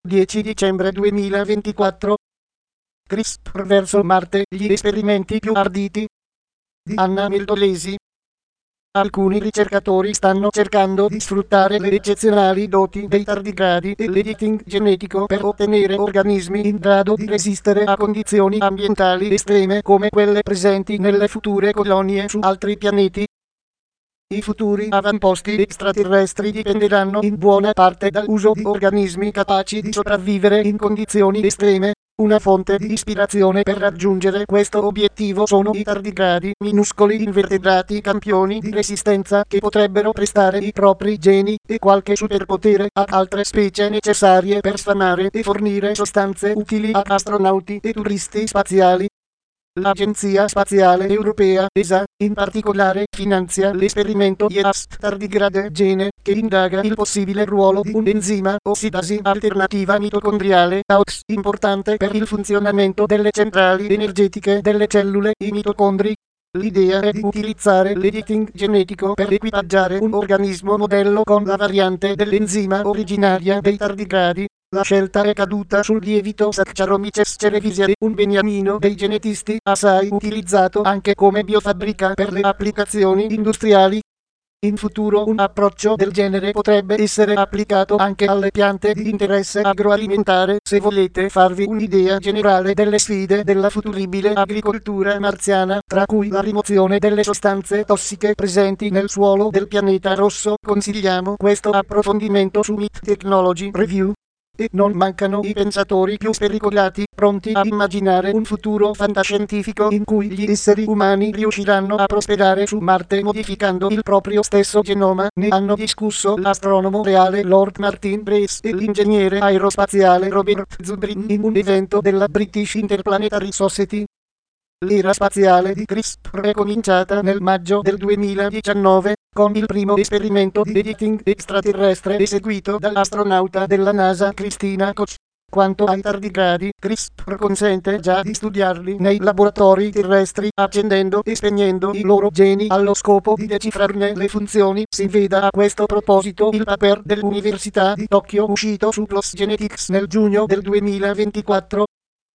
10 dicembre 2024. CRISPR verso Marte, gli esperimenti più arditi di Anna Meldolesi. Alcuni ricercatori stanno cercando di sfruttare le eccezionali doti dei tardigradi e l'editing genetico per ottenere organismi in grado di resistere a condizioni ambientali estreme come quelle presenti nelle future colonie su altri pianeti. I futuri avamposti extraterrestri dipenderanno in buona parte dall'uso di organismi capaci di sopravvivere in condizioni estreme. Una fonte di ispirazione per raggiungere questo obiettivo sono i tardigradi, minuscoli invertebrati campioni di resistenza che potrebbero prestare i propri geni e qualche superpotere ad altre specie necessarie per sfamare e fornire sostanze utili ad astronauti e turisti spaziali. L'Agenzia Spaziale Europea, ESA, in particolare, finanzia l'esperimento YASP Tardigrade Gene, che indaga il possibile ruolo di un enzima ossidasi alternativa mitocondriale, AOX, importante per il funzionamento delle centrali energetiche delle cellule, i mitocondri. L'idea è di utilizzare l'editing genetico per equipaggiare un organismo modello con la variante dell'enzima originaria dei tardigradi. La scelta è caduta sul lievito Saccharomyces cerevisiae, un beniamino dei genetisti, assai utilizzato anche come biofabbrica per le applicazioni industriali. In futuro un approccio del genere potrebbe essere applicato anche alle piante di interesse agroalimentare. Se volete farvi un'idea generale delle sfide della futuribile agricoltura marziana, tra cui la rimozione delle sostanze tossiche presenti nel suolo del pianeta rosso, consigliamo questo approfondimento su MIT Technology Review. E non mancano i pensatori più spericolati, pronti a immaginare un futuro fantascientifico in cui gli esseri umani riusciranno a prosperare su Marte modificando il proprio stesso genoma. Ne hanno discusso l'astronomo reale Lord Martin Rees e l'ingegnere aerospaziale Robert Zubrin in un evento della British Interplanetary Society. L'era spaziale di CRISPR è cominciata nel maggio del 2019, con il primo esperimento di editing extraterrestre eseguito dall'astronauta della NASA Christina Koch. Quanto ai tardigradi, CRISPR consente già di studiarli nei laboratori terrestri, accendendo e spegnendo i loro geni allo scopo di decifrarne le funzioni. Si veda a questo proposito il paper dell'Università di Tokyo uscito su PLOS Genetics nel giugno del 2024.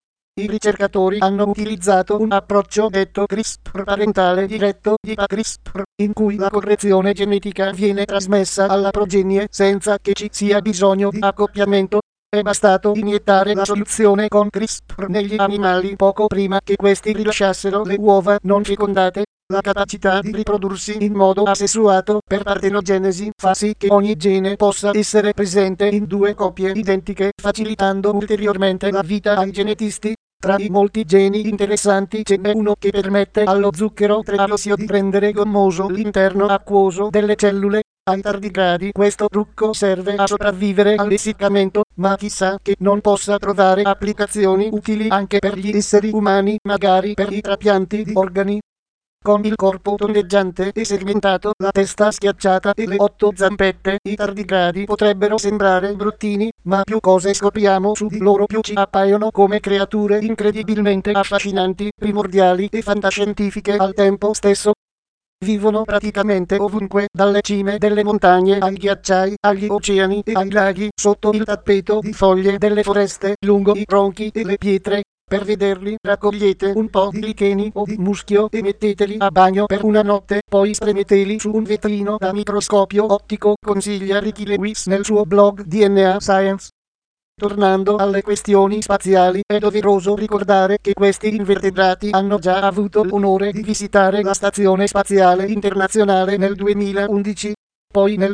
I ricercatori hanno utilizzato un approccio detto CRISPR parentale diretto di CRISPR, in cui la correzione genetica viene trasmessa alla progenie senza che ci sia bisogno di accoppiamento. È bastato iniettare la soluzione con CRISPR negli animali poco prima che questi rilasciassero le uova non fecondate. La capacità di riprodursi in modo asessuato per partenogenesi fa sì che ogni gene possa essere presente in due coppie identiche, facilitando ulteriormente la vita ai genetisti. Tra i molti geni interessanti ce n'è uno che permette allo zucchero 3-alosio di rendere gommoso l'interno acquoso delle cellule. Ai tardigradi questo trucco serve a sopravvivere all'essiccamento, ma chissà che non possa trovare applicazioni utili anche per gli esseri umani, magari per i trapianti di organi. Con il corpo tondeggiante e segmentato, la testa schiacciata e le 8 zampette, i tardigradi potrebbero sembrare bruttini, ma più cose scopriamo su di loro più ci appaiono come creature incredibilmente affascinanti, primordiali e fantascientifiche al tempo stesso. Vivono praticamente ovunque, dalle cime delle montagne ai ghiacciai, agli oceani e ai laghi, sotto il tappeto di foglie delle foreste, lungo i tronchi e le pietre. Per vederli raccogliete un po' di licheni o di muschio e metteteli a bagno per una notte, poi spremeteli su un vetrino da microscopio ottico, consiglia Ricky Lewis nel suo blog DNA Science. Tornando alle questioni spaziali, è doveroso ricordare che questi invertebrati hanno già avuto l'onore di visitare la Stazione Spaziale Internazionale nel 2011. Poi nel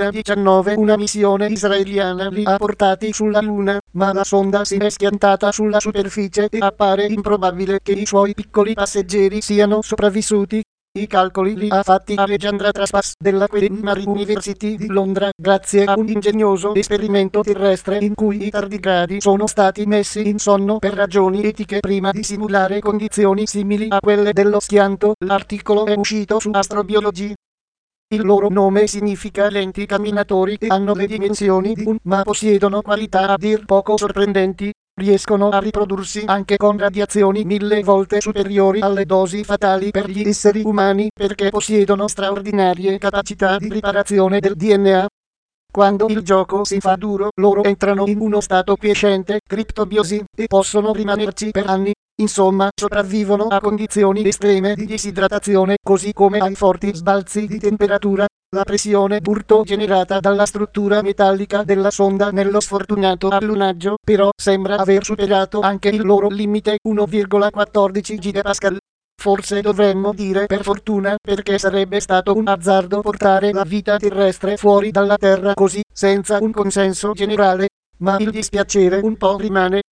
2019 una missione israeliana li ha portati sulla Luna, ma la sonda si è schiantata sulla superficie e appare improbabile che i suoi piccoli passeggeri siano sopravvissuti. I calcoli li ha fatti Alejandra Traspas della Queen Mary University di Londra, grazie a un ingegnoso esperimento terrestre in cui i tardigradi sono stati messi in sonno per ragioni etiche prima di simulare condizioni simili a quelle dello schianto. L'articolo è uscito su Astrobiology. Il loro nome significa lenti camminatori e hanno le dimensioni di un, ma possiedono qualità a dir poco sorprendenti. Riescono a riprodursi anche con radiazioni 1000 volte superiori alle dosi fatali per gli esseri umani, perché possiedono straordinarie capacità di riparazione del DNA. Quando il gioco si fa duro, loro entrano in uno stato quiescente, criptobiosi, e possono rimanerci per anni. Insomma, sopravvivono a condizioni estreme di disidratazione, così come ai forti sbalzi di temperatura. La pressione d'urto generata dalla struttura metallica della sonda nello sfortunato allunaggio, però, sembra aver superato anche il loro limite 1,14 GPa. Forse dovremmo dire per fortuna, perché sarebbe stato un azzardo portare la vita terrestre fuori dalla Terra così, senza un consenso generale. Ma il dispiacere un po' rimane.